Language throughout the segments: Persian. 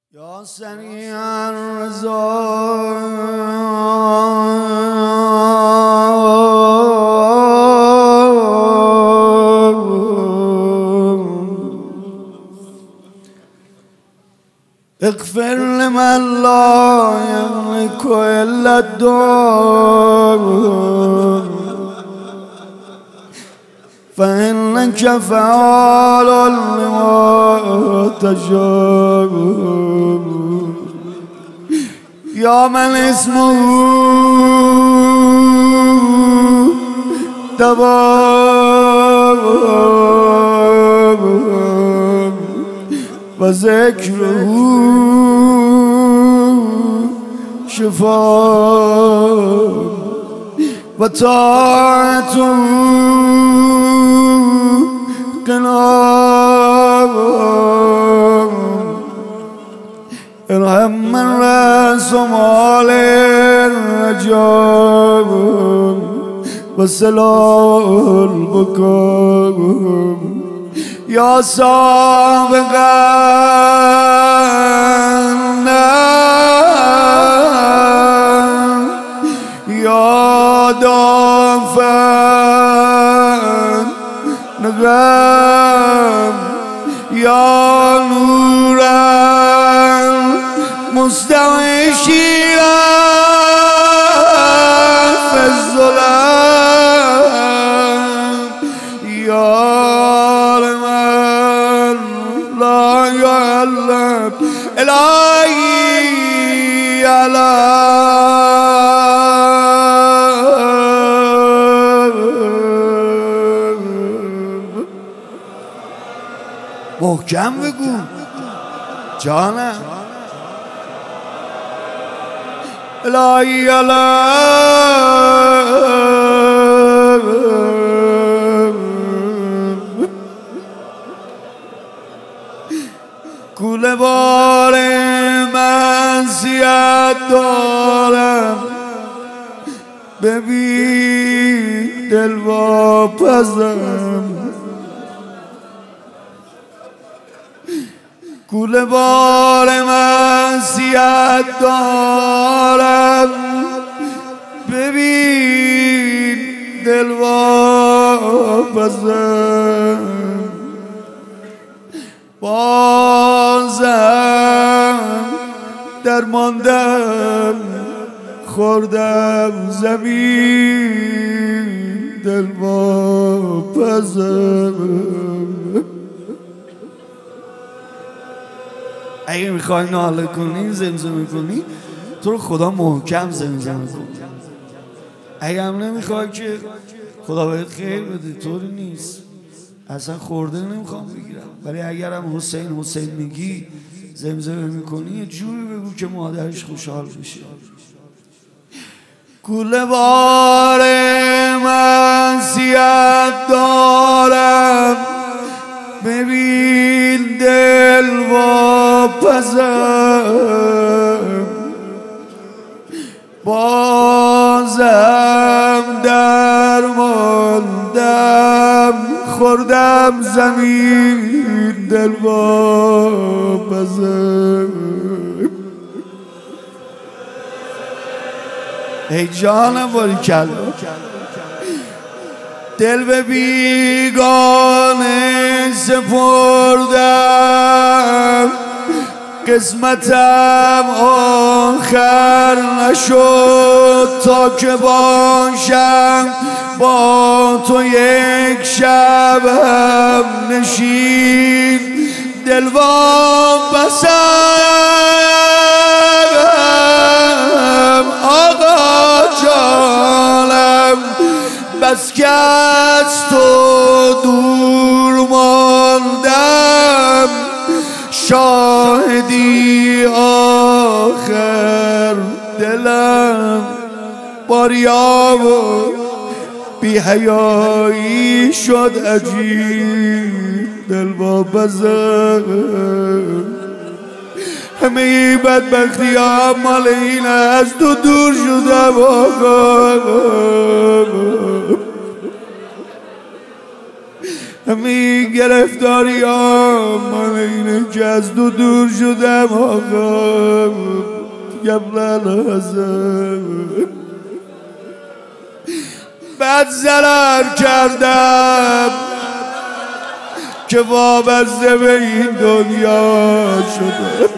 یا سریع الرضا اغفر لمن لا يملك الا الدار فإنك فعال لما تشاء يا من اسمه دوام وذكره شفاء وطاعته قناع ارحم من رأس مال الرجاء وسلاح البكاء يا سابق النار يا دافع نغم يا نور المستعشرا في الظلام يا من لا يعلم إلهي على محکم بگو جانم الهی کوله بار معصیت دارم ببین دل واپسم کوله بار معصیت دارم ببین دل واپسم بازم درماندم خوردم زمین دل واپسم اگه میخوای ناله کنی زمزمه کنی تو رو خدا محکم زمزمه کن. اگه هم نمیخوای که خدا بهت خیر بده طوری نیست اصلا خورده نمیخوام بگیرم ولی اگر هم حسین حسین میگی زمزمه میکنی یه جوری بگو که مادرش خوشحال بشه. کوله بار معصیت دارم ببین دل واپسم بازم درماندم خوردم زمین دل واپسم ای جانم باریکلا دل به بیگانه سپردم قسمتم آخر نشد تا که باشم با تو یک شب هم نشین دل واپسم آقا جانم بس که از تو دور ماندم شاهدی آخر دلم باریاب و بی حیایی شد عجیب دل واپسم همه بدبختی ها مال این از تو دور شدم آقا همین گرفتاری ها من اینه که از تو دور شدم آقا قبل لازم بعد ضرر کردم که وابسته به این دنیا شده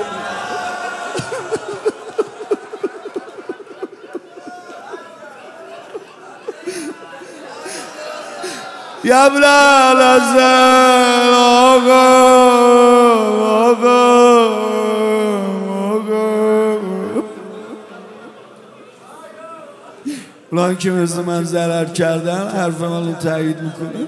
قبل لازم آقا اونایی که مثل من ضرر کردن حرف منو تایید میکنه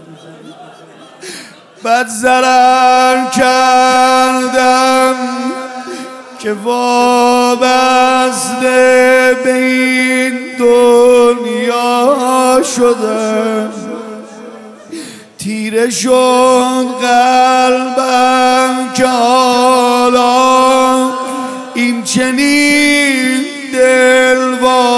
بعد ضرر کردم که وابسته به این دنیا شدم تیره شد قلبم که حالا این چنین دل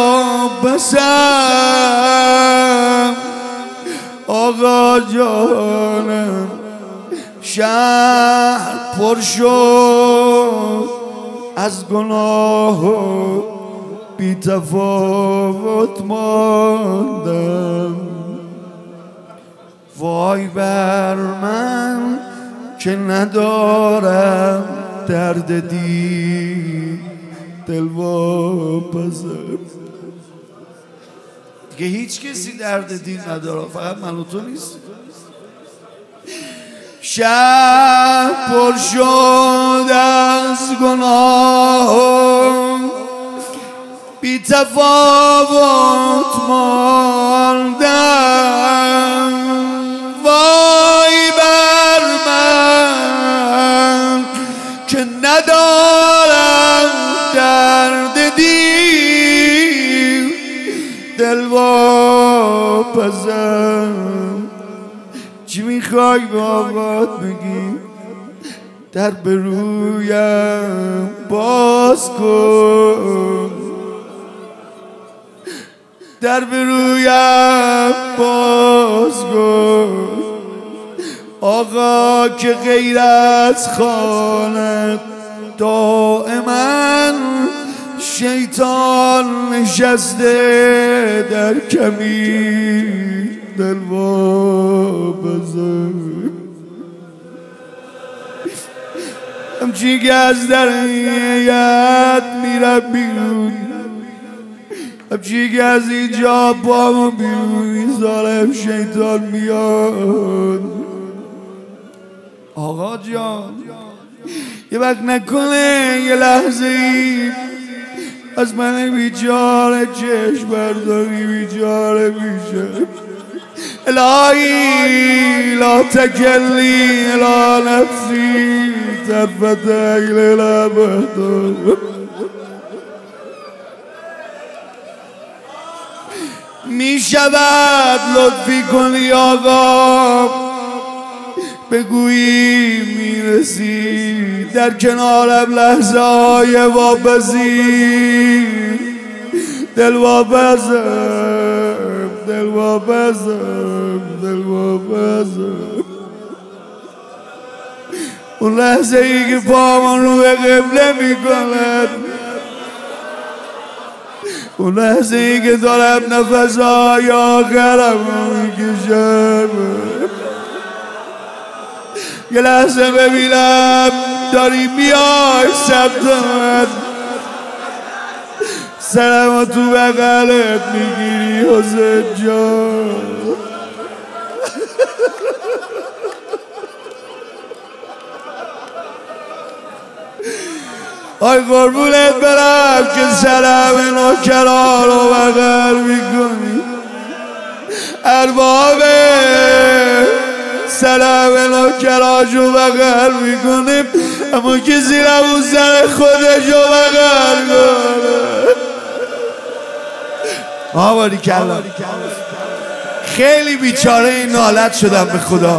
وابستم آقا جانم شهر پر شد از گناه و بی تفاوت ماندم وای بر من که ندارم درد دل واپسم دیگه هیچ کسی درد دل نداره فقط من و تو نیست شهر پر شد از گناه بی تفاوت ماندم وای بر من که ندارم درد دل واپسم چی میخوای به آقات بگی در به رویم باز کن در به رویم باز کن آقا که غیر از خانت دائما شیطان نشسته در کمین دل واپسم همچین که از در هیئت میرم بیرون همچین که از اینجا پامو بیرون میذارم شیطان میاد آقا جان یه وقت نکنه یه لحظه ای از من بیچاره چشم برداری بیچاره میشه الهی لا تکلی الی نفسی طرفت عین لمحت می شود لطفی کنی آقا بگویی میرسی در کنارم لحظه های واپسی دل واپسم دل واپسم دل واپسم اون لحظه ای که پامان رو به قبله میکند اون لحظه ای که دارم نفس های آخرم رو میکشم یه لحظه ببینم داری میای سمت من سرمو تو بغلت میگیری حسین جان آی قربونت برم که سرم نوکران رو بغل میکنی ارباب سلام نوکراشو بغل میکنیم اما کسی نبود سر خودشو بغل کنه آباری کلا خیلی بیچاره این حالت شدم به خدا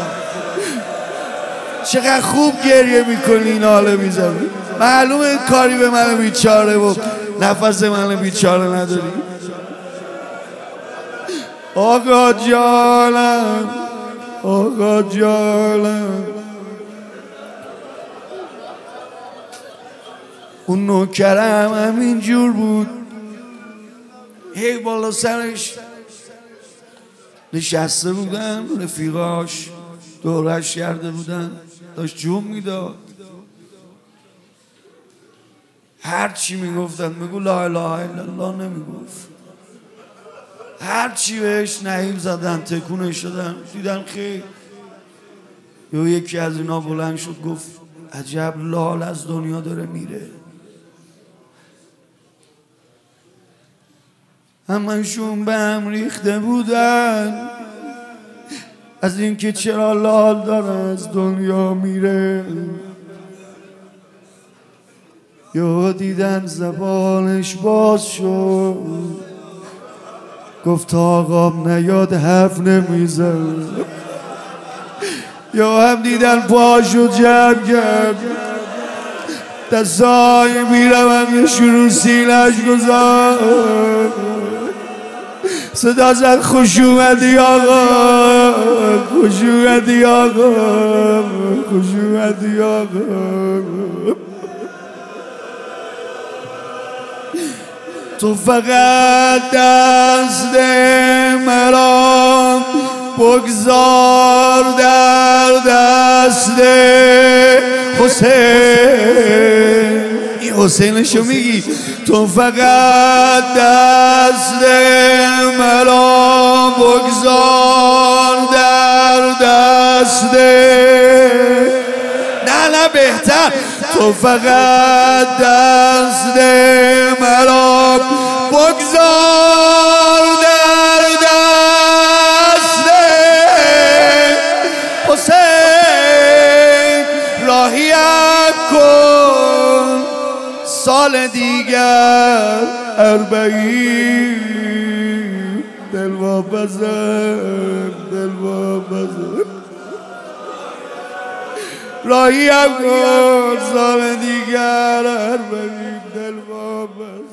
چقدر خوب گریه میکنی این حاله میزنی معلومه کاری به من بیچاره و نفس من بیچاره نداری آقا جانم آقا جانم. اون نوکرم همینجور بود، هی بالا سرش نشسته بودن، رفیقاش دورش کرده بودن، داشت جون میداد. هر چی میگفتن میگو لا اله الا الله نمیگفت، هر چی بهش نهیب زدن تکونش دادن، دیدن خیر. یکی از اینا بلند شد گفت عجب لال از دنیا داره میره. همشون به هم ریخته بودن از اینکه چرا لال داره از دنیا میره. یا دیدن زبانش باز شد، گفت آقام نیاد حرف نمیزن. یا هم دیدن پاشو جمع کرد، دستای میرم یه شروع سینش گذار، صدا زد خوش اومدی آقا، خوش اومدی آقا، خوش اومدی آقا. تو فقط دست مرا بگذار در دست حسین. این حسینشو میگی؟ تو فقط دست مرا بگذار در دست، نه بهتر، تو فقط دست مرا بگذار در دست حسین. راهیم کن سال دیگر 40 دل واپسم، دل واپسم. راهیم کن سال دیگر 40 دل واپسم.